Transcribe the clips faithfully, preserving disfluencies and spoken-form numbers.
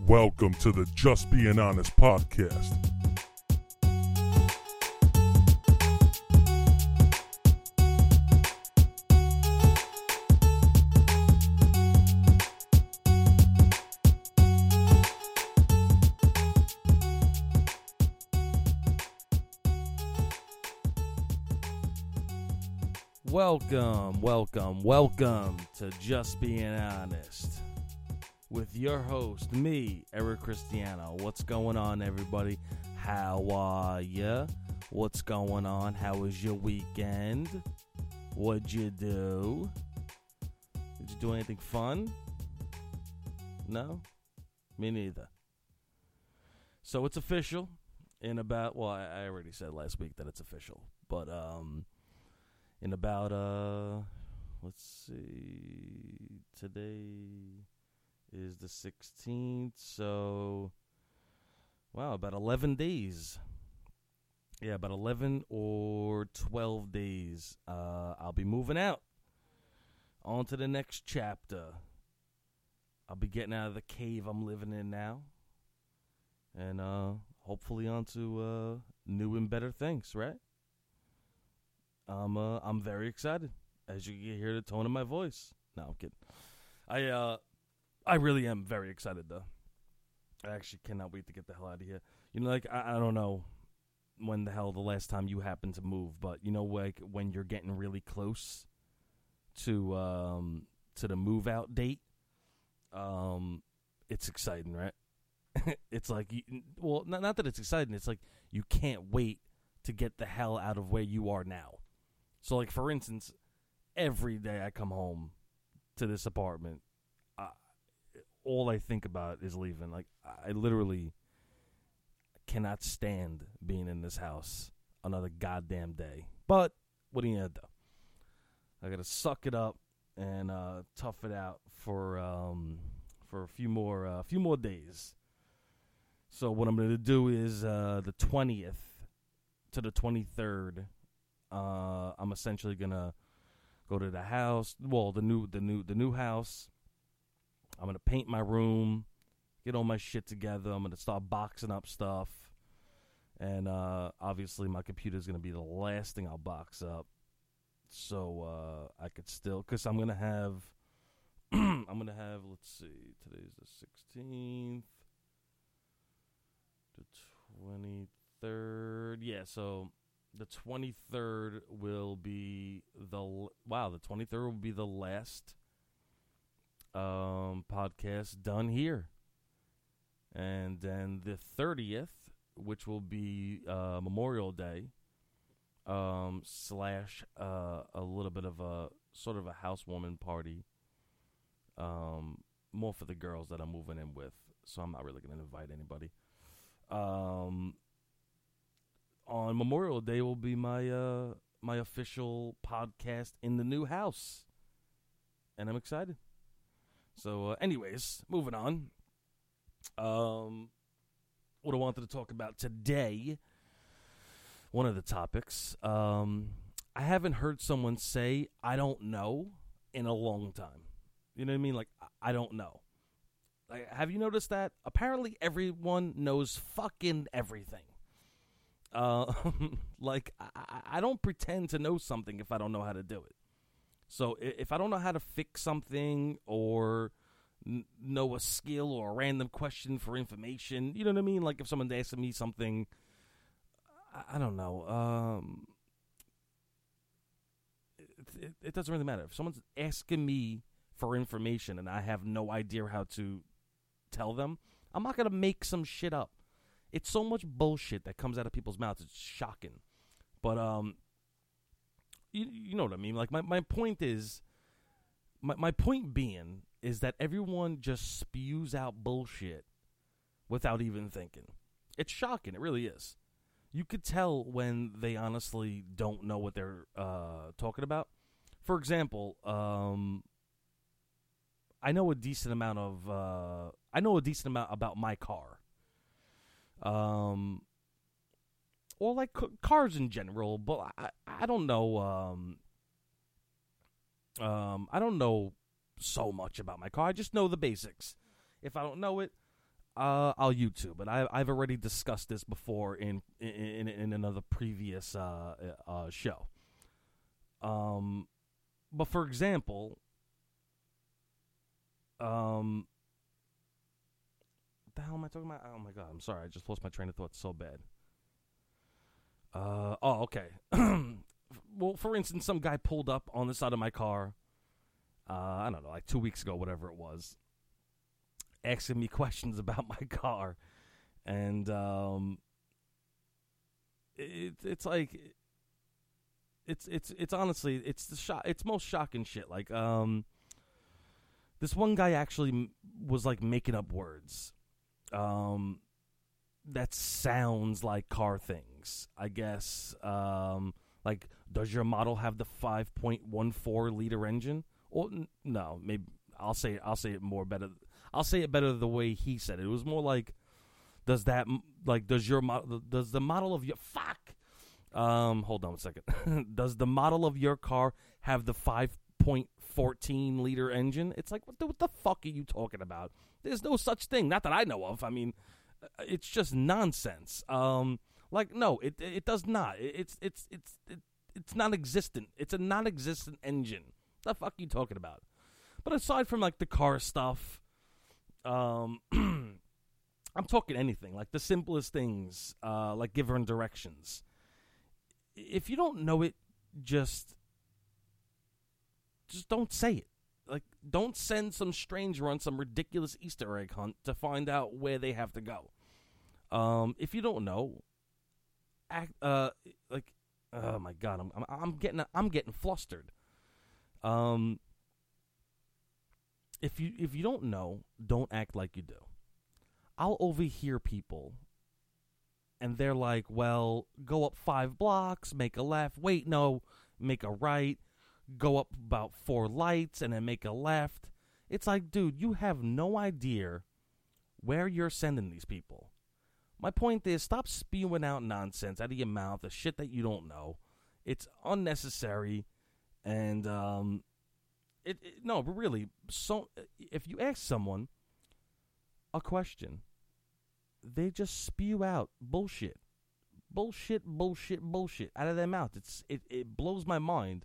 Welcome to the Just Being Honest podcast. Welcome, welcome, welcome to Just Being Honest with your host, me, Eric Cristiano. What's going on, everybody? How are ya? What's going on? How was your weekend? What'd you do? Did you do anything fun? No? Me neither. So it's official in about, well, I, I already said last week that it's official, but, um... in about, uh, let's see, today is the sixteenth, so, wow, about eleven days. Yeah, about eleven or twelve days, uh, I'll be moving out. On to the next chapter. I'll be getting out of the cave I'm living in now. And, uh, hopefully on to, uh, new and better things, right? I'm uh, I'm very excited, as you can hear the tone of my voice. No, I'm kidding. I uh, I really am very excited, though. I actually cannot wait to get the hell out of here. You know, like, I, I don't know when the hell the last time you happened to move, but, you know, like, when you're getting really close to um to the move-out date, um, it's exciting, right? It's like, you, well, not, not that it's exciting, it's like you can't wait to get the hell out of where you are now. So, like, for instance, every day I come home to this apartment, uh, all I think about is leaving. Like, I literally cannot stand being in this house another goddamn day. But what do you do? I gotta suck it up and uh, tough it out for um, for a few more a uh, few more days. So what I'm gonna do is uh, the twentieth to the twenty-third. Uh, I'm essentially gonna go to the house. Well, the new, the new, the new house. I'm gonna paint my room, get all my shit together. I'm gonna start boxing up stuff, and uh, obviously my computer's gonna be the last thing I'll box up, so uh, I could still, cause I'm gonna have, I'm gonna have. Let's see, today's the sixteenth, the twenty-third. Yeah, so. The twenty-third will be the, wow, the twenty-third will be the last um, podcast done here. And then the thirtieth, which will be uh, Memorial Day, um, slash uh, a little bit of a, sort of a housewarming party, um, more for the girls that I'm moving in with. So I'm not really going to invite anybody. Um... On Memorial Day will be my uh, my official podcast in the new house, and I'm excited. So, uh, anyways, moving on. Um, what I wanted to talk about today, one of the topics, um, I haven't heard someone say "I don't know" in a long time. You know what I mean? Like, I don't know. Like, have you noticed that? Apparently, everyone knows fucking everything. Uh, like, I, I don't pretend to know something if I don't know how to do it. So if I don't know how to fix something or n- know a skill or a random question for information, you know what I mean? Like if someone's asking me something, I, I don't know. Um, it, it, it doesn't really matter. If someone's asking me for information and I have no idea how to tell them, I'm not going to make some shit up. It's so much bullshit that comes out of people's mouths. It's shocking. But, um, you, you know what I mean? Like, my, my point is, my, my point being is that everyone just spews out bullshit without even thinking. It's shocking. It really is. You could tell when they honestly don't know what they're uh, talking about. For example, um, I know a decent amount of, uh, I know a decent amount about my car. Um, or like c- cars in general, but I, I don't know, um, um, I don't know so much about my car. I just know the basics. If I don't know it, uh, I'll YouTube it. I, I've already discussed this before in in, in another previous uh, uh, show. Um, but for example, um, what the hell am I talking about? Oh my god, I'm sorry. I just lost my train of thought so bad. Uh, oh, okay. Well, for instance, some guy pulled up on the side of my car. Uh, I don't know, like two weeks ago, whatever it was, asking me questions about my car, and um, it, it's like, it's it's it's honestly, it's the shock, it's most shocking shit. Like, um, this one guy actually m- was like making up words, um, that sounds like car things. I guess, um, like, does your model have the five point one four liter engine? Or no, maybe I'll say I'll say it more better. I'll say it better the way he said it. It was more like, does that like does your model does the model of your fuck? Um, hold on a second. Does the model of your car have the five point one four liter engine? It's like, what the, what the fuck are you talking about? There's no such thing, not that I know of. I mean, it's just nonsense. Um, like no, it it does not. It's it's it's it, it's non-existent. It's a non-existent engine. The fuck are you talking about? But aside from like the car stuff, um, I'm talking anything like the simplest things, uh, like giving directions. If you don't know it, just just don't say it. Like, don't send some stranger on some ridiculous Easter egg hunt to find out where they have to go. Um, if you don't know, act uh like oh my god, I'm I'm, I'm getting I'm getting flustered. Um, if you if you don't know, don't act like you do. I'll overhear people, and they're like, "Well, go up five blocks, make a left. Wait, no, make a right. Go up about four lights, and then make a left." It's like, dude, you have no idea where you're sending these people. My point is, stop spewing out nonsense out of your mouth, the shit that you don't know. It's unnecessary. And, um, it, it no, but really, so if you ask someone a question, they just spew out bullshit, bullshit, bullshit, bullshit out of their mouth. It's it, it blows my mind.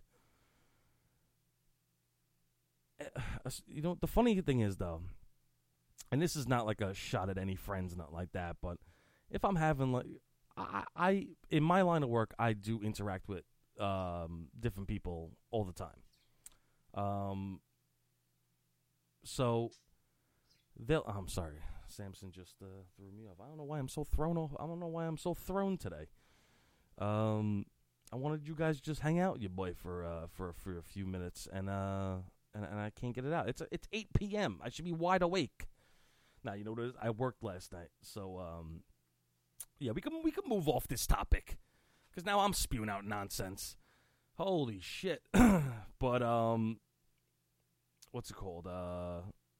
You know, the funny thing is though, and this is not like a shot at any friends, not like that, but if I'm having like, I, I in my line of work, I do interact with um, different people all the time. Um, so they'll. Oh, I'm sorry, Samson just uh, threw me off. I don't know why I'm so thrown off. I don't know why I'm so thrown today. Um, I wanted you guys to just hang out with your boy for uh, for for a few minutes, and uh, and, and I can't get it out. It's it's eight p.m. I should be wide awake. Now you know what it is? I worked last night, so um, yeah, we can we can move off this topic. Because now I'm spewing out nonsense. Holy shit. But, um, what's it called? Uh,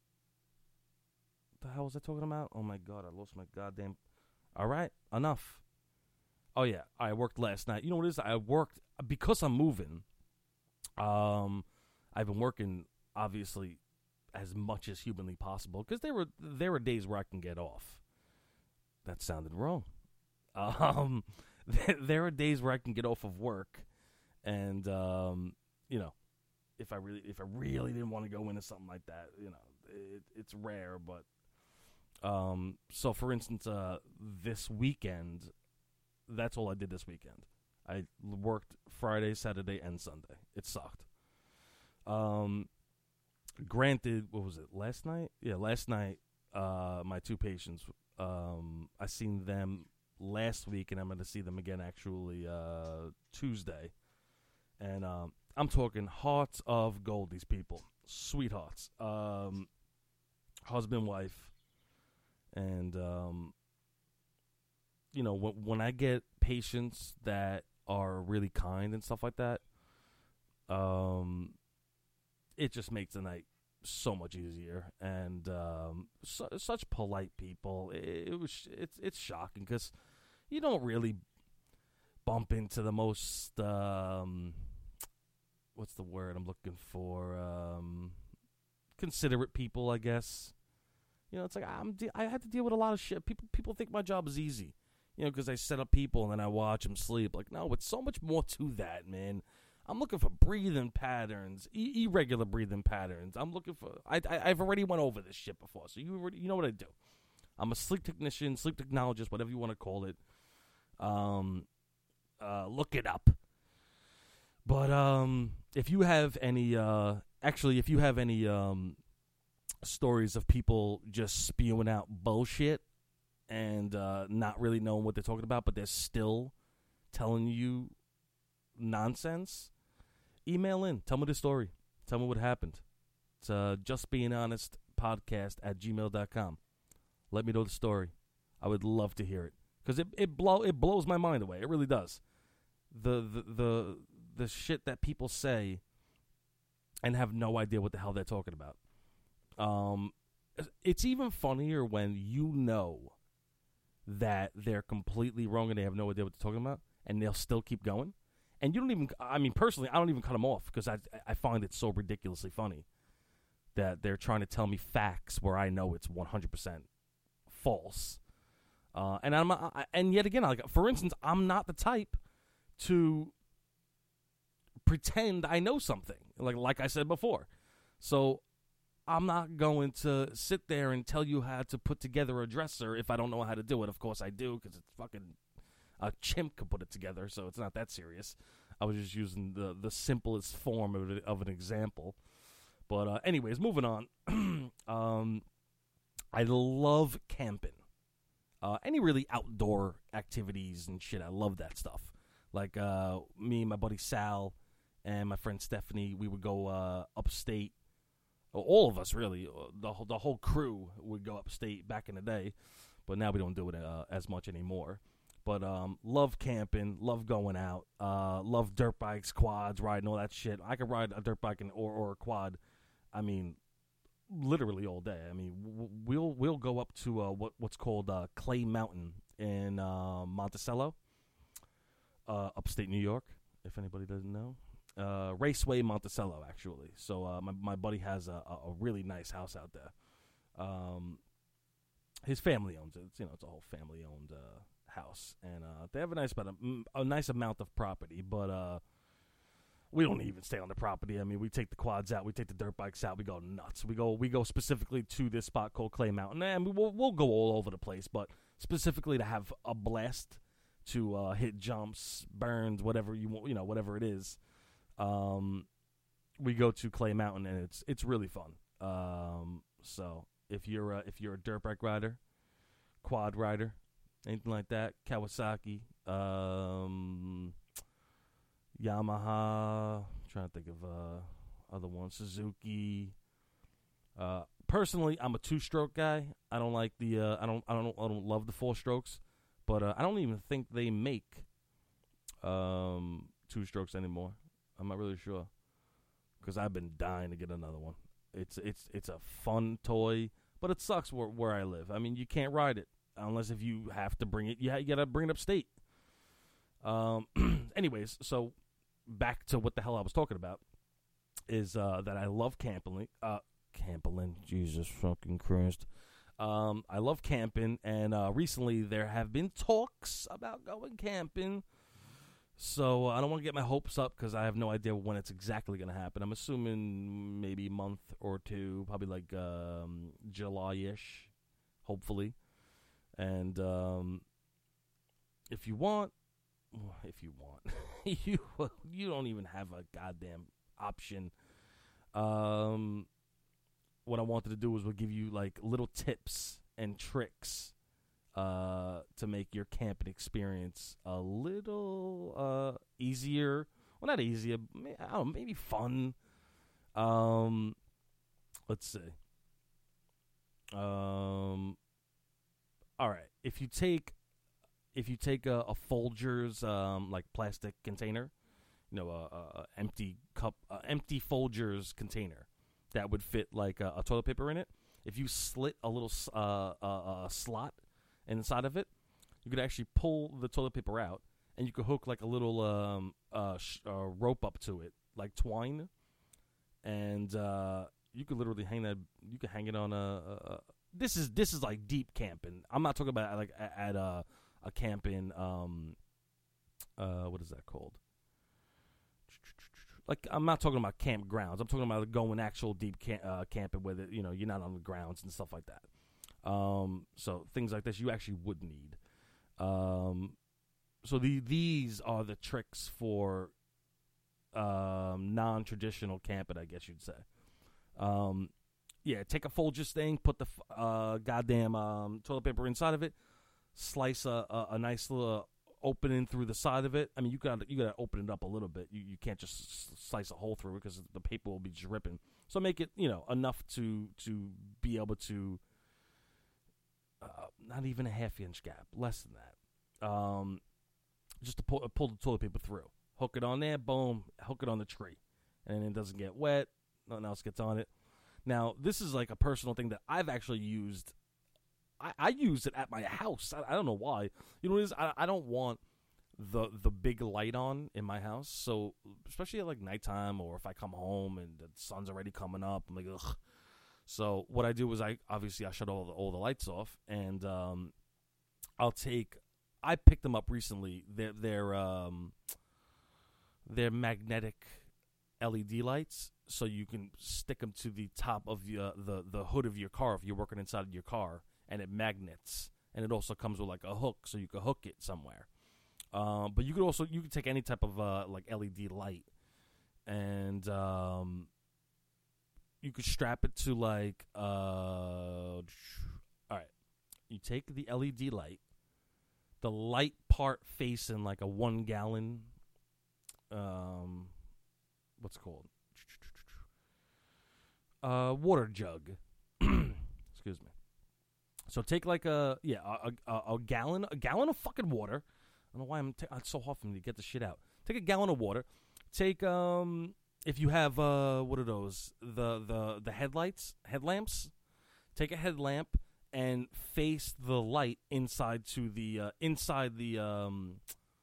what the hell was I talking about? Oh, my God. I lost my goddamn. All right. Enough. Oh, yeah. I worked last night. You know what it is? I worked because I'm moving. Um, I've been working, obviously, as much as humanly possible. Because there were, there were days where I can get off. That sounded wrong. Um... There are days where I can get off of work, and um, you know, if I really, if I really didn't want to go into something like that, you know, it, it's rare. But um, so, for instance, uh, this weekend, that's all I did this weekend. I worked Friday, Saturday, and Sunday. It sucked. Um, granted, what was it? Last night? Yeah, last night. Uh, my two patients. Um, I seen them last week, and I'm going to see them again actually uh, Tuesday. And um, I'm talking hearts of gold, these people. Sweethearts. Um, husband, wife. And, um, you know, when, when I get patients that are really kind and stuff like that, um, it just makes the night so much easier. And um, su- such polite people. It, it was it's it's shocking because you don't really bump into the most um, what's the word I'm looking for? Um, considerate people, I guess. You know, it's like I'm de- I had to deal with a lot of shit. People people think my job is easy, you know, because I set up people and then I watch them sleep. Like, no, it's so much more to that, man. I'm looking for breathing patterns, e- irregular breathing patterns. I'm looking for. I, I I've already went over this shit before, so you already, you know what I do. I'm a sleep technician, sleep technologist, whatever you want to call it. Um, uh, look it up. But um, if you have any, uh, actually, if you have any um, stories of people just spewing out bullshit and uh, not really knowing what they're talking about, but they're still telling you nonsense, email in. Tell me the story. Tell me what happened. It's uh, justbeinghonestpodcast at gmail dot com. Let me know the story. I would love to hear it because it it blow it blows my mind away. It really does. The the the the shit that people say and have no idea what the hell they're talking about. Um, it's even funnier when you know that they're completely wrong and they have no idea what they're talking about, and they'll still keep going. And you don't even. I mean, personally, I don't even cut them off because I I find it so ridiculously funny that they're trying to tell me facts where I know it's one hundred percent false. Uh, and I'm I, and yet again, like for instance, I'm not the type to pretend I know something. Like like I said before, so I'm not going to sit there and tell you how to put together a dresser if I don't know how to do it. Of course I do because it's fucking a chimp could put it together, so it's not that serious. I was just using the the simplest form of of an example. But uh, anyways, moving on. um, I love camping. Uh, any really outdoor activities and shit, I love that stuff. Like uh, me and my buddy Sal and my friend Stephanie, we would go uh, upstate. All of us, really. The, the whole crew would go upstate back in the day. But now we don't do it uh, as much anymore. But um, love camping, love going out, uh, love dirt bikes, quads, riding, all that shit. I could ride a dirt bike and, or, or a quad, I mean, literally all day. I mean, w- we'll we'll go up to uh, what what's called uh, Clay Mountain in uh, Monticello, uh, upstate New York, if anybody doesn't know. Uh, Raceway Monticello, actually. So uh, my, my buddy has a, a really nice house out there. Um, his family owns it. It's, you know, it's a whole family-owned uh house, and uh, they have a nice amount of, a nice amount of property, but uh, we don't even stay on the property. I mean, we take the quads out, we take the dirt bikes out, we go nuts. We go we go specifically to this spot called Clay Mountain, and we'll we'll go all over the place, but specifically to have a blast, to uh, hit jumps, burns, whatever you want, you know, whatever it is. Um, we go to Clay Mountain, and it's it's really fun. Um, so if you're a, if you're a dirt bike rider, quad rider, anything like that, Kawasaki, um, Yamaha, I'm trying to think of uh, other ones, Suzuki. Uh, personally, I'm a two-stroke guy. I don't like the, uh, I don't, I don't, I don't love the four strokes, but uh, I don't even think they make um, two strokes anymore. I'm not really sure because I've been dying to get another one. It's, it's, it's a fun toy, but it sucks where where I live. I mean, you can't ride it. Unless if you have to bring it, yeah, you gotta bring it upstate. Um, anyways, so back to what the hell I was talking about is uh, that I love camping. Uh, camping, Jesus fucking Christ. Um, I love camping, and uh, recently there have been talks about going camping. So uh, I don't want to get my hopes up because I have no idea when it's exactly going to happen. I'm assuming maybe a month or two, probably like um, July-ish, hopefully. And um, if you want, if you want, you you don't even have a goddamn option. Um, what I wanted to do was we'll give you like little tips and tricks uh, to make your camping experience a little uh, easier. Well, not easier, I don't know, maybe fun. Um, let's see. Um. All right, if you take if you take a, a Folgers um, like plastic container, you know, a, a, a empty cup, a empty Folgers container that would fit like a, a toilet paper in it. If you slit a little uh, a, a slot inside of it, you could actually pull the toilet paper out, and you could hook like a little um, uh, sh- uh, rope up to it, like twine, and uh, you could literally hang that. You could hang it on a. a this is this is like deep camping. I'm not talking about like at, at a a camping. Um, uh, what is that called? Like, I'm not talking about campgrounds. I'm talking about going actual deep camp, uh, camping where the, you know you're not on the grounds and stuff like that. Um, so things like this you actually would need. Um, so the these are the tricks for um, non-traditional camping, I guess you'd say. Um, yeah, take a Folgers thing, put the uh, goddamn um, toilet paper inside of it, slice a, a, a nice little opening through the side of it. I mean, you got you got to open it up a little bit. You you can't just s- slice a hole through it because the paper will be dripping. So make it you know enough to to be able to uh, not even a half inch gap, less than that. Um, just to pull pull the toilet paper through, hook it on there, boom, hook it on the tree, and it doesn't get wet. Nothing else gets on it. Now this is like a personal thing that I've actually used. I, I use it at my house. I, I don't know why. You know what it is? I, I don't want the the big light on in my house. So especially at like nighttime or if I come home and the sun's already coming up, I'm like, ugh. So what I do is I obviously I shut all the all the lights off and um, I'll take. I picked them up recently. They're they're um, they're magnetic L E D lights. So you can stick them to the top of your, the the hood of your car if you're working inside of your car. And it magnets, and it also comes with like a hook, so you can hook it somewhere. Um, but you could also you could take any type of uh, like L E D light, and um, you could strap it to like uh, all right. You take the L E D light, the light part facing like a one gallon, um, what's it called? Uh, water jug. Excuse me. So take like a yeah a, a, a gallon a gallon of fucking water. I don't know why I'm t- it's so hard for me to get the shit out. Take a gallon of water. Take um if you have uh what are those the the the headlights headlamps. Take a headlamp and face the light inside to the uh, inside the um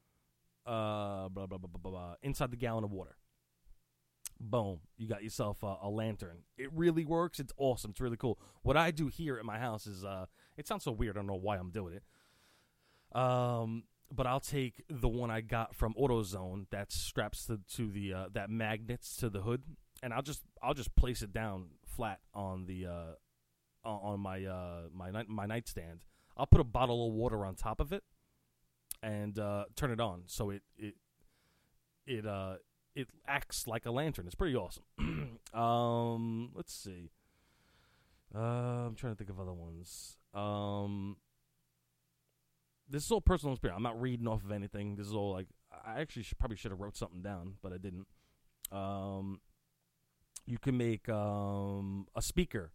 uh blah, blah, blah, blah, blah, blah, inside the gallon of water. Boom, you got yourself a, a lantern. It really works. It's awesome. It's really cool. What I do here at my house is, uh, it sounds so weird. I don't know why I'm doing it. Um, but I'll take the one I got from AutoZone that straps to, to the uh, that magnets to the hood, and I'll just I'll just place it down flat on the uh, on my uh, my night my nightstand. I'll put a bottle of water on top of it and uh, turn it on, so it it it uh. It acts like a lantern. It's pretty awesome. um, let's see. Uh, I'm trying to think of other ones. Um, this is all personal experience. I'm not reading off of anything. This is all like I actually should, probably should have wrote something down, but I didn't. Um, you can make um a speaker.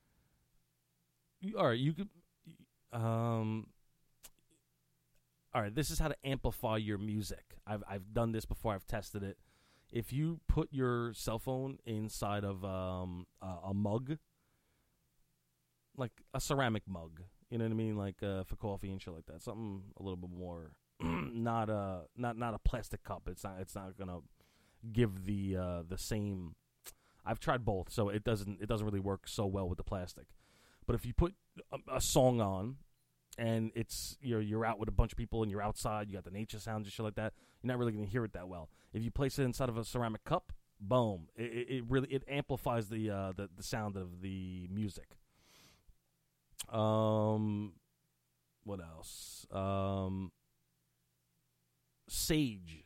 You, all right, you could. Um. All right, this is how to amplify your music. I've I've done this before. I've tested it. If you put your cell phone inside of um, a, a mug, like a ceramic mug, you know what I mean, like uh, for coffee and shit like that, something a little bit more, not a not not a plastic cup. It's not it's not gonna give the uh, the same. I've tried both, so it doesn't it doesn't really work so well with the plastic. But if you put a, a song on, and it's you're you're out with a bunch of people and you're outside, you got the nature sounds and shit like that, you're not really going to hear it that well. If you place it inside of a ceramic cup, boom, it, it really it amplifies the uh, the the sound of the music. Um, what else? Um, Sage.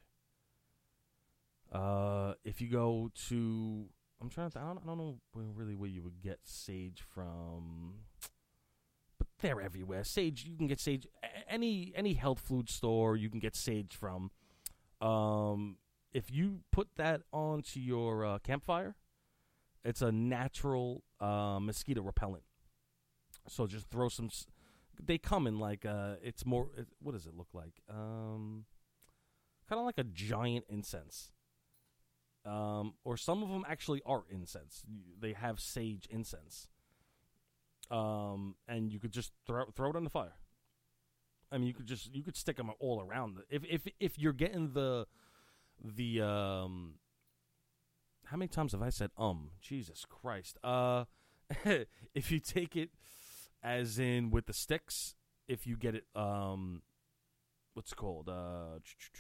Uh, if you go to, I'm trying to, I don't, I don't know where, really where you would get sage from. But they're everywhere. Sage, you can get sage any any health food store. You can get sage from. Um, if you put that onto your uh, campfire, it's a natural uh, mosquito repellent. So just throw some. They come in like uh, it's more. It, what does it look like? Um, kind of like a giant incense. Um, or some of them actually are incense. They have sage incense. Um, and you could just throw throw it on the fire. I mean, you could just you could stick them all around. If if if you're getting the the um, how many times have I said um? Jesus Christ. Uh, if you take it, as in with the sticks. If you get it, um, what's it called? Uh,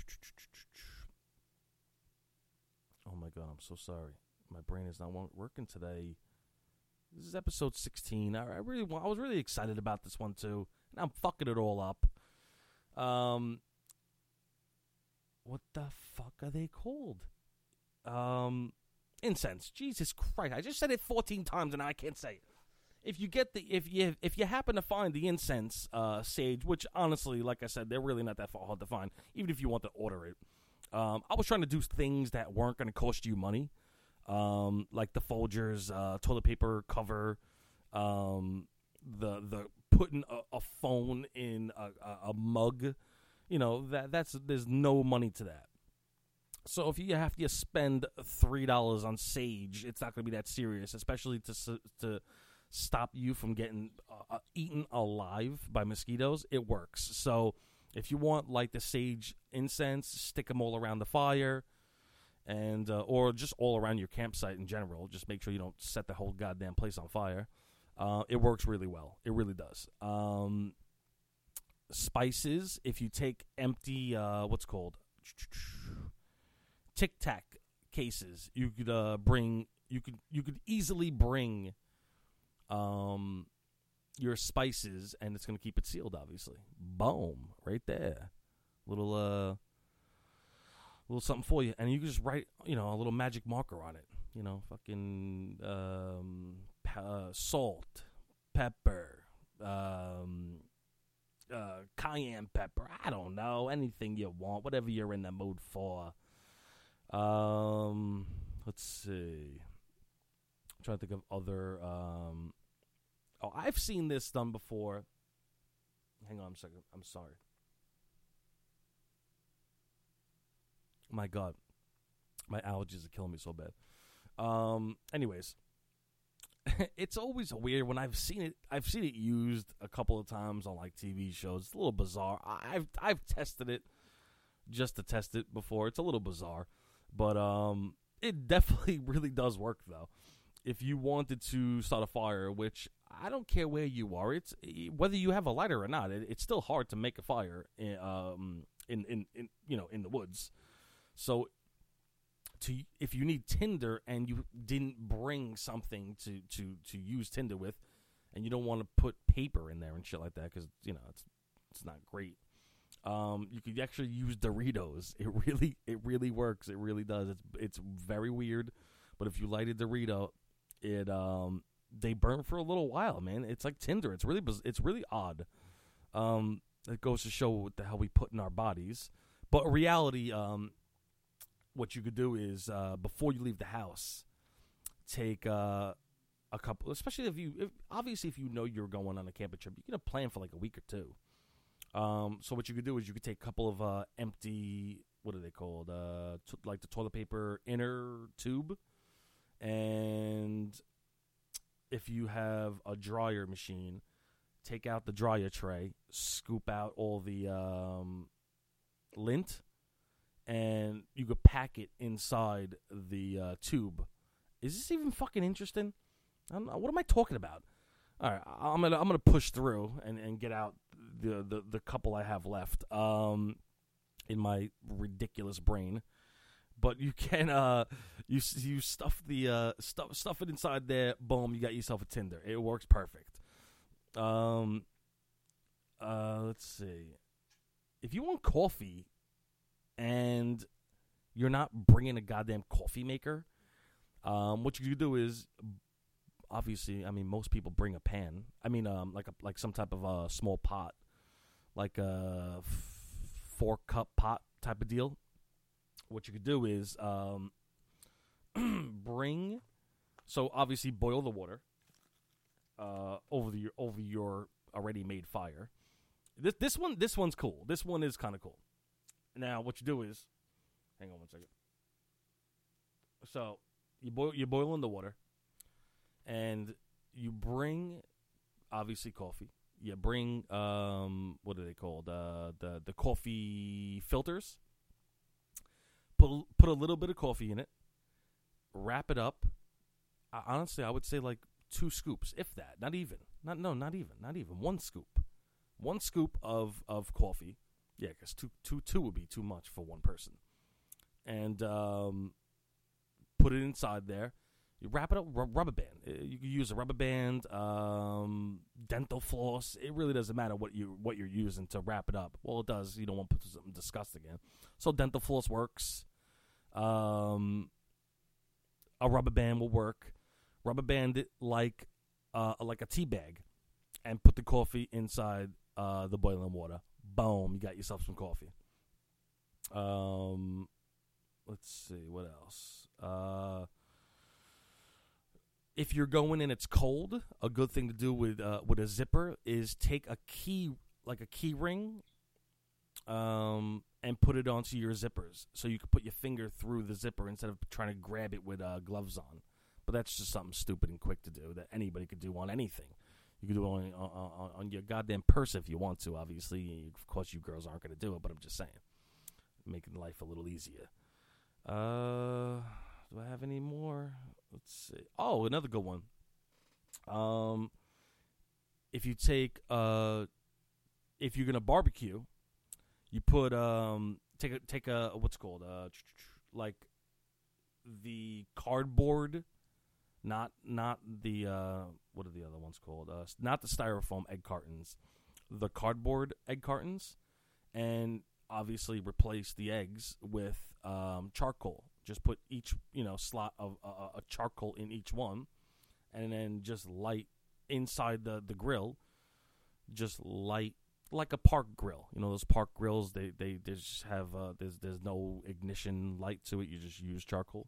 oh my god, I'm so sorry. My brain is not working today. This is episode sixteen. I, I really, I was really excited about this one too, and I'm fucking it all up. Um, what the fuck are they called? Um, incense. Jesus Christ! I just said it fourteen times, and I can't say it. If you get the, if you, if you happen to find the incense, uh, sage, which honestly, like I said, they're really not that hard to find, even if you want to order it. Um, I was trying to do things that weren't going to cost you money. Um, like the Folgers uh, toilet paper cover, um, the the putting a, a phone in a, a, a mug, you know that that's there's no money to that. So if you have to spend three dollars on sage, it's not going to be that serious, especially to to stop you from getting uh, eaten alive by mosquitoes. It works. So if you want like the sage incense, stick them all around the fire. And uh, or just all around your campsite in general. Just make sure you don't set the whole goddamn place on fire. Uh, it works really well. It really does. Um, spices. If you take empty, uh, what's called Tic Tac cases, you could uh, bring. You could you could easily bring um, your spices, and it's going to keep it sealed. Obviously, boom, right there. Little uh. A little something for you, and you can just write, you know, a little magic marker on it. You know, fucking um, uh, salt, pepper, um, uh, cayenne pepper. I don't know, anything you want, whatever you're in the mood for. Um, let's see. I'm trying to think of other. Um, oh, I've seen this done before. Hang on a second. I'm sorry. My God, my allergies are killing me so bad. Um, anyways, it's always weird when I've seen it. I've seen it used a couple of times on like T V shows. It's a little bizarre. I've I've tested it just to test it before. It's a little bizarre, but um, it definitely really does work though. If you wanted to start a fire, which I don't care where you are, it's whether you have a lighter or not. It, it's still hard to make a fire in, um, in in in you know in the woods. So, to if you need tinder and you didn't bring something to, to, to use tinder with, and you don't want to put paper in there and shit like that because you know it's it's not great. Um, you could actually use Doritos. It really it really works. It really does. It's it's very weird, but if you light a Dorito, it um they burn for a little while, man. It's like tinder. It's really it's really odd. Um, it goes to show what the hell we put in our bodies, but reality um. What you could do is uh, before you leave the house, take uh, a couple. Especially if you, if, obviously, if you know you're going on a camping trip, you can plan for like a week or two. Um, so what you could do is you could take a couple of uh, empty, what are they called? Uh, t- like the toilet paper inner tube, and if you have a dryer machine, take out the dryer tray, scoop out all the um, lint. And you could pack it inside the uh, tube. Is this even fucking interesting? I don't know. What am I talking about? All right, I'm gonna I'm gonna push through and, and get out the, the, the couple I have left um, in my ridiculous brain. But you can uh you you stuff the uh stuff stuff it inside there. Boom, you got yourself a tinder. It works perfect. Um, uh, let's see. If you want coffee. And you're not bringing a goddamn coffee maker, um, what you do is, obviously, I mean, most people bring a pan. I mean, um, like a, like some type of a uh, small pot, like a f- four cup pot type of deal. What you could do is um, bring, so obviously boil the water uh, over the over your already made fire. This this one this one's cool. This one is kind of cool. Now, what you do is, hang on one second. So, you boil, you're boiling the water, and you bring, obviously, coffee. You bring, um, what are they called? Uh, the the coffee filters. Put put a little bit of coffee in it. Wrap it up. I, honestly, I would say like two scoops, if that. Not even. Not no, not even. Not even one scoop. One scoop of, of coffee. Yeah, because two two two would be too much for one person. And um, put it inside there. You wrap it up r- rubber band. You can use a rubber band, um, dental floss. It really doesn't matter what you what you're using to wrap it up. Well, it does. You don't want to put something disgusting in. So dental floss works. Um, a rubber band will work. Rubber band it like uh, like a tea bag, and put the coffee inside uh, the boiling water. Boom! You got yourself some coffee. Um, let's see what else. Uh. If you're going and it's cold, a good thing to do with uh, with a zipper is take a key, like a key ring, um, and put it onto your zippers. So you can put your finger through the zipper instead of trying to grab it with uh, gloves on. But that's just something stupid and quick to do that anybody could do on anything. You can do it on, on, on your goddamn purse if you want to, obviously. Of course, you girls aren't going to do it, but I'm just saying. Making life a little easier. Uh, do I have any more? Let's see. Oh, another good one. Um, if you take uh, if you're gonna barbecue, you put um, take a take a what's it called uh, like the cardboard, not not the uh, what are the other ones called? Uh, not the styrofoam egg cartons, the cardboard egg cartons, and obviously replace the eggs with um, charcoal. Just put each, you know, slot of uh, a charcoal in each one, and then just light inside the, the grill. Just light like a park grill. You know those park grills. They they, they just have uh, there's there's no ignition light to it. You just use charcoal.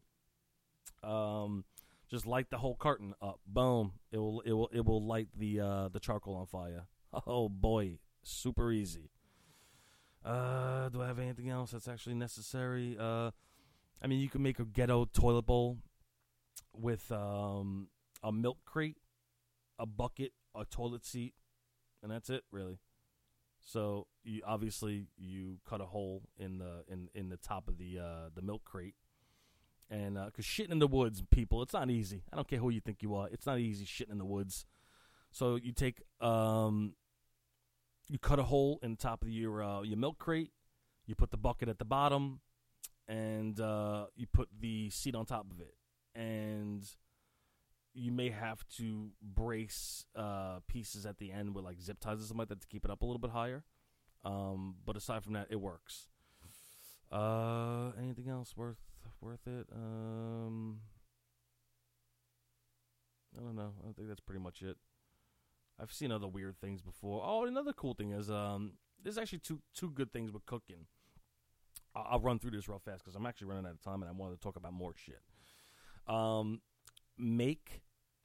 Um, just light the whole carton up. Boom! It will it will it will light the uh, the charcoal on fire. Oh boy, super easy. Uh, do I have anything else that's actually necessary? Uh. I mean, you can make a ghetto toilet bowl with um, a milk crate, a bucket, a toilet seat, and that's it, really. So you obviously you cut a hole in the in, in the top of the uh, the milk crate, and because uh, shitting in the woods, people, it's not easy. I don't care who you think you are, it's not easy shitting in the woods. So you take um, you cut a hole in the top of your uh, your milk crate, you put the bucket at the bottom. And uh, you put the seat on top of it. And you may have to brace uh, pieces at the end with like zip ties or something like that to keep it up a little bit higher. Um, but aside from that, it works. Uh, anything else worth worth it? Um, I don't know. I think that's pretty much it. I've seen other weird things before. Oh, another cool thing is um, there's actually two two good things with cooking. I'll run through this real fast because I'm actually running out of time and I wanted to talk about more shit. Um, make,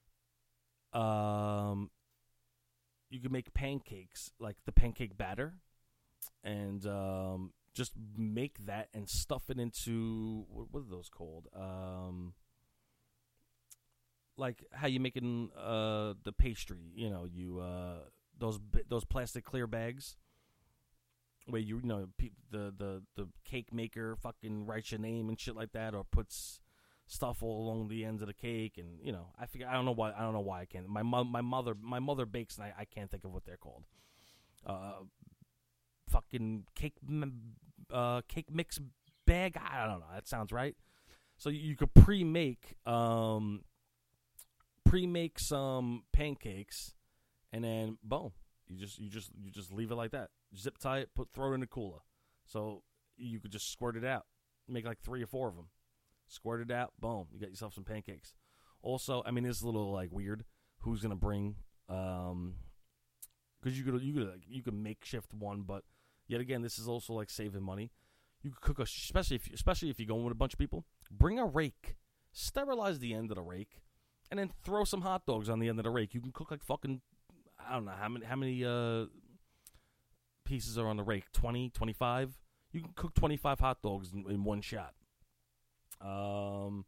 um, you can make pancakes, like the pancake batter, and um, just make that and stuff it into, what, what are those called? Um, like how you making uh, the pastry, you know, you uh, those those plastic clear bags. Where you you know pe- the, the the cake maker fucking writes your name and shit like that, or puts stuff all along the ends of the cake, and you know I figure I don't know why I don't know why I can't. My mo- my mother my mother bakes, and I, I can't think of what they're called. Uh, fucking cake uh cake mix bag. I don't know. That sounds right. So you, you could pre-make um pre-make some pancakes, and then boom, you just you just you just leave it like that. Zip tie it, put throw it in the cooler. So you could just squirt it out. Make like three or four of them. Squirt it out, boom, you got yourself some pancakes. Also, I mean, it's a little like weird. Who's gonna bring? Um, because you could you could like, you could makeshift one, but yet again, this is also like saving money. You could cook a, especially if especially if you're going with a bunch of people. Bring a rake, sterilize the end of the rake, and then throw some hot dogs on the end of the rake. You can cook like fucking I don't know how many how many uh. pieces are on the rake, twenty, twenty-five. You can cook twenty-five hot dogs in, in one shot. Um,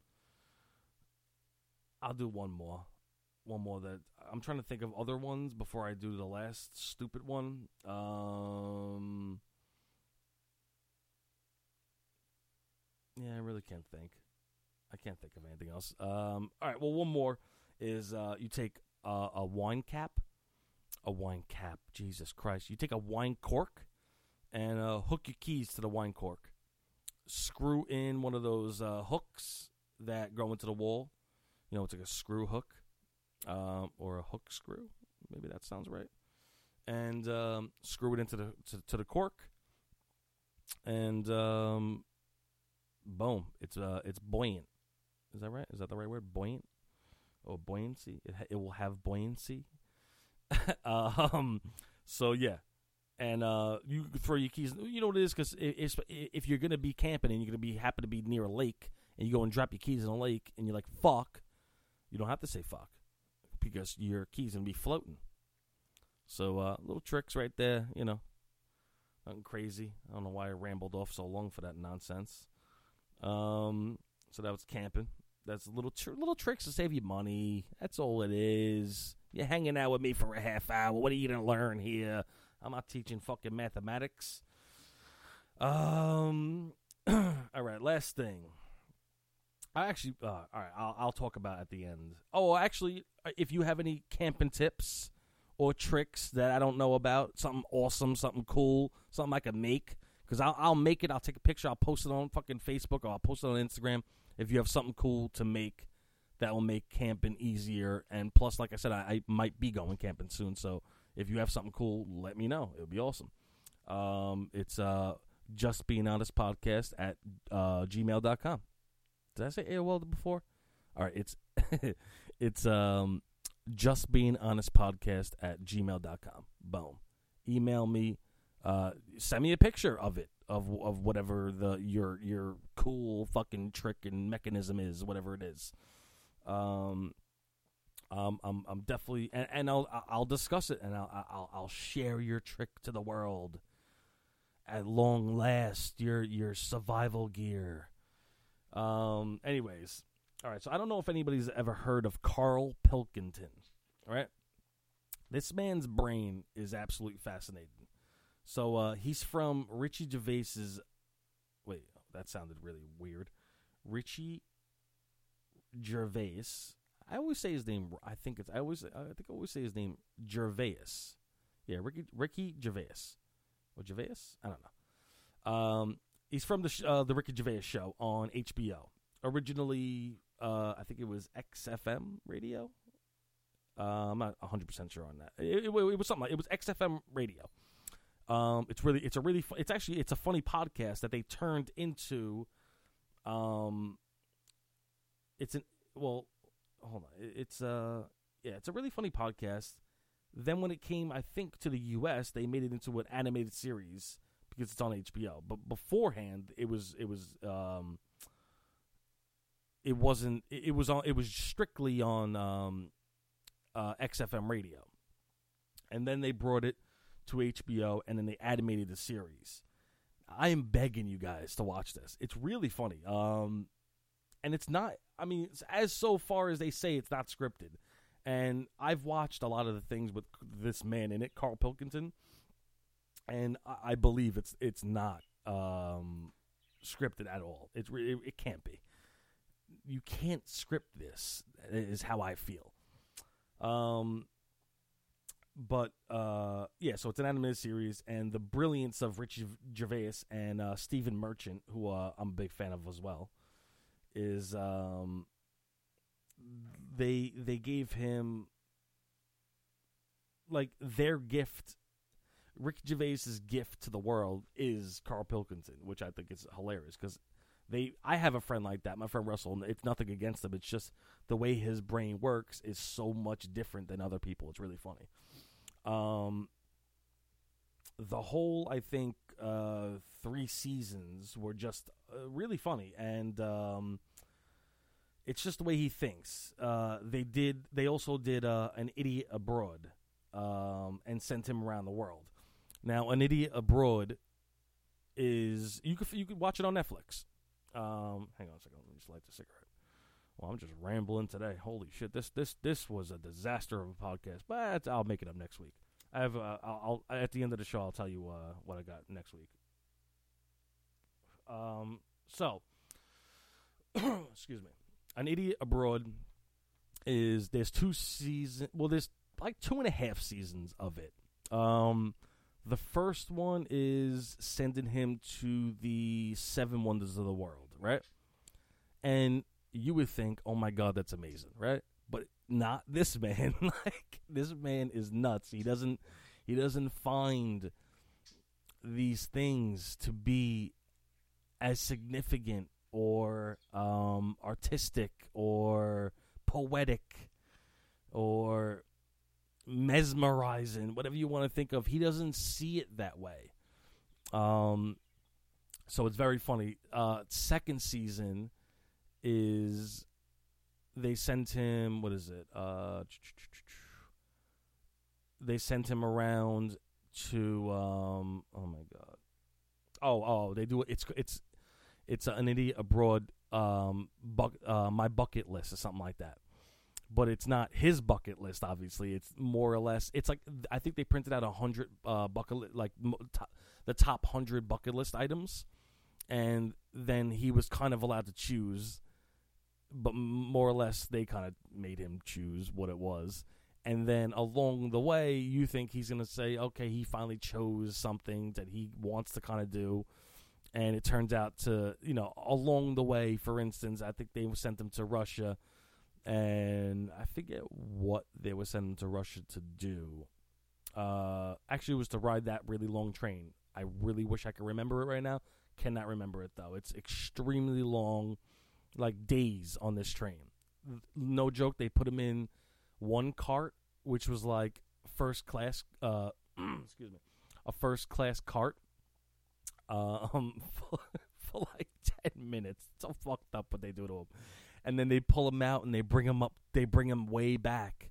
I'll do one more. One more that I'm trying to think of other ones before I do the last stupid one. Um, yeah, I really can't think. I can't think of anything else. Um, all right, well, one more is uh, you take a, a wine cap, a wine cap, Jesus Christ. You take a wine cork and uh, hook your keys to the wine cork. Screw in one of those uh, hooks that go into the wall. You know, it's like a screw hook um, or a hook screw. Maybe that sounds right. And um, screw it into the to, to the cork. And um, boom, it's uh, it's buoyant. Is that right? Is that the right word? Buoyant? Oh, buoyancy. It ha- it will have buoyancy. um, so yeah, and uh, you throw your keys. You know what it is, because if if you're gonna be camping and you're gonna be happen to be near a lake, and you go and drop your keys in a lake, and you're like fuck, you don't have to say fuck, because your keys gonna be floating. So uh, little tricks right there, you know. Nothing crazy. I don't know why I rambled off so long for that nonsense. Um, so that was camping. That's little tr- little tricks to save you money. That's all it is. You're hanging out with me for a half hour. What are you gonna learn here? I'm not teaching fucking mathematics. Um. All right. Last thing. I actually. Uh, all right. I'll I'll talk about it at the end. Oh, actually, if you have any camping tips or tricks that I don't know about, something awesome, something cool, something I can make, because I'll, I'll make it, I'll take a picture, I'll post it on fucking Facebook, or I'll post it on Instagram. If you have something cool to make that will make camping easier, and plus, like I said, I, I might be going camping soon, so if you have something cool, let me know. It would be awesome. Um, it's uh, Just Being Honest Podcast at uh, gmail dot com. Did I say A O L before? All right, it's it's um. Just Being Honest Podcast at gmail dot com. Boom. Email me. Uh, send me a picture of it, of of whatever the your your cool fucking trick and mechanism is, whatever it is. Um, um, I'm I'm definitely, and, and I'll I'll discuss it, and I'll I'll I'll share your trick to the world. At long last, your your survival gear. Um. Anyways. All right, so I don't know if anybody's ever heard of Carl Pilkington, all right? This man's brain is absolutely fascinating. So uh, he's from Ricky Gervais's, wait, that sounded really weird. Ricky Gervais. I always say his name, I think it's, I always, I think I always say his name, Gervais. Yeah, Ricky, Ricky Gervais. Or Gervais? I don't know. Um, he's from the, sh- uh, the Ricky Gervais show on H B O. Originally, uh, I think it was X F M radio. Uh, I'm not one hundred percent sure on that. It, it, it was something like, it was X F M radio. Um, it's really, it's a really, fu- it's actually, it's a funny podcast that they turned into, um, it's an, well, hold on. It, it's, uh, yeah, it's a really funny podcast. Then when it came, I think, to the U S, they made it into an animated series because it's on H B O. But beforehand, it was, it was, um, It wasn't. It was on. It was strictly on um, uh, X F M radio, and then they brought it to H B O, and then they animated the series. I am begging you guys to watch this. It's really funny, um, and it's not. I mean, it's, as so far as they say, it's not scripted. And I've watched a lot of the things with this man in it, Carl Pilkington, and I, I believe it's it's not um, scripted at all. It's it, it can't be. You can't script this, is how I feel. Um, but, uh, yeah, so it's an animated series, and the brilliance of Ricky Gervais and uh, Stephen Merchant, who uh, I'm a big fan of as well, is um, they they gave him, like, their gift. Ricky Gervais's gift to the world is Carl Pilkington, which I think is hilarious, because They, I have a friend like that, my friend Russell, and it's nothing against him. It's just the way his brain works is so much different than other people. It's really funny. Um, the whole, I think, uh, three seasons were just uh, really funny, and um, it's just the way he thinks. Uh, they did. They also did uh, An Idiot Abroad, um, and sent him around the world. Now, An Idiot Abroad is you could you could watch it on Netflix. Um, hang on a second. Let me just light the cigarette. Well, I'm just rambling today. Holy shit! This this this was a disaster of a podcast, but I'll make it up next week. I have. Uh, I'll, I'll at the end of the show. I'll tell you uh, what I got next week. Um. So, excuse me. An Idiot Abroad is there's two seasons. Well, there's like two and a half seasons of it. Um, the first one is sending him to the seven wonders of the world, right? And you would think, oh my God, that's amazing, right? But not this man. Like, this man is nuts. He doesn't, he doesn't find these things to be as significant or um, artistic or poetic or mesmerizing, whatever you want to think of. He doesn't see it that way. Um, so it's very funny. Uh, second season is they sent him, what is it? Uh, they sent him around to, um, oh my God. Oh, oh, they do it. It's, it's, it's an idiot abroad, um, buck, uh, my bucket list or something like that. But it's not his bucket list, obviously. It's more or less, it's like, I think they printed out a hundred, uh, bucket, li- like to- the top hundred bucket list items. And then he was kind of allowed to choose, but more or less they kind of made him choose what it was. And then along the way, you think he's going to say, okay, he finally chose something that he wants to kind of do. And it turns out to, you know, along the way, for instance, I think they sent him to Russia. And I forget what they were sending him to Russia to do. Uh, actually, it was to ride that really long train. I really wish I could remember it right now. Cannot remember it, though. It's extremely long, like days on this train. No joke, they put him in one cart, which was like first class, uh, excuse me, a first class cart, um, for, for like ten minutes. It's so fucked up what they do to him. And then they pull him out and they bring him up, they bring him way back.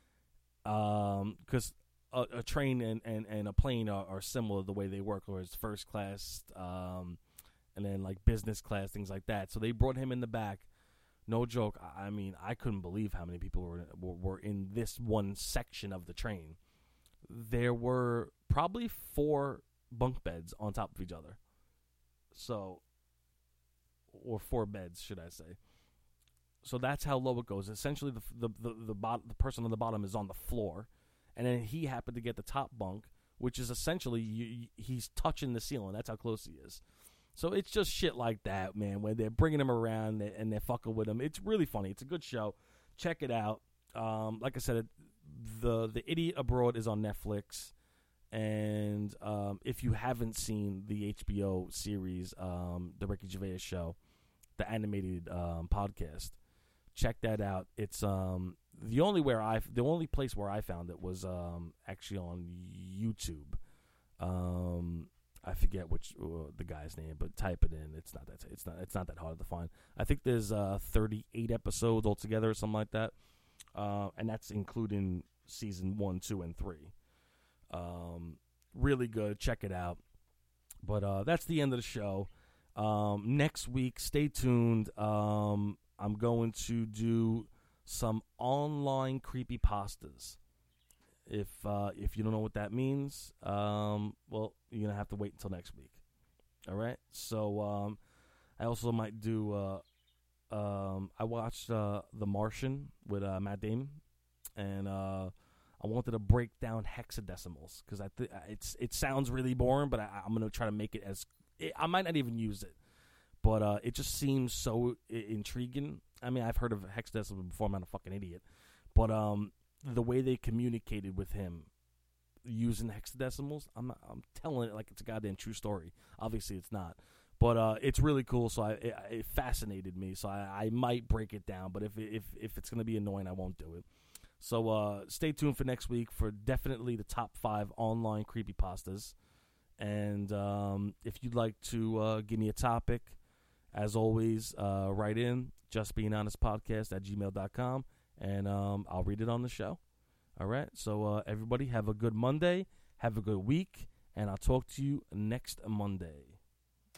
Um, because a, a train and, and, and a plane are, are similar the way they work, or it's first class, um, and then like business class, things like that. So they brought him in the back. No joke. I mean, I couldn't believe how many people were, were were in this one section of the train. There were probably four bunk beds on top of each other. So, or four beds, should I say? So that's how low it goes. Essentially, the the the the, bot, the person on the bottom is on the floor, and then he happened to get the top bunk, which is essentially you, he's touching the ceiling. That's how close he is. So it's just shit like that, man, when they're bringing him around and they're fucking with him. It's really funny. It's a good show. Check it out. Um, like I said, the the Idiot Abroad is on Netflix. And um, if you haven't seen the H B O series, um, The Ricky Gervais Show, the animated um, podcast, check that out. It's um, the only where I the only place where I found it was um, actually on YouTube. Um I forget which uh, the guy's name, but type it in. It's not that it's not it's not that hard to find. I think there's uh, thirty-eight episodes altogether, or something like that, uh, and that's including season one, two, and three. Um, really good. Check it out. But uh, that's the end of the show. Um, next week, stay tuned. Um, I'm going to do some online creepypastas. If uh, if you don't know what that means, um, well, you're going to have to wait until next week. All right? So um, I also might do, uh, um, I watched uh, The Martian with uh, Matt Damon, and uh, I wanted to break down hexadecimals because I th- it's it sounds really boring, but I, I'm going to try to make it as, it, I might not even use it, but uh, it just seems so I- intriguing. I mean, I've heard of hexadecimals before. I'm not a fucking idiot. But, um, the way they communicated with him using hexadecimals, I'm not, I'm telling it like it's a goddamn true story. Obviously, it's not, but uh, it's really cool. So I, it, it fascinated me. So I, I might break it down, but if if if it's gonna be annoying, I won't do it. So uh, stay tuned for next week for definitely the top five online creepypastas. And um, if you'd like to uh, give me a topic, as always, uh, write in justbeinghonestpodcast at gmail dot com. And um, I'll read it on the show. All right. So uh, everybody have a good Monday. Have a good week. And I'll talk to you next Monday.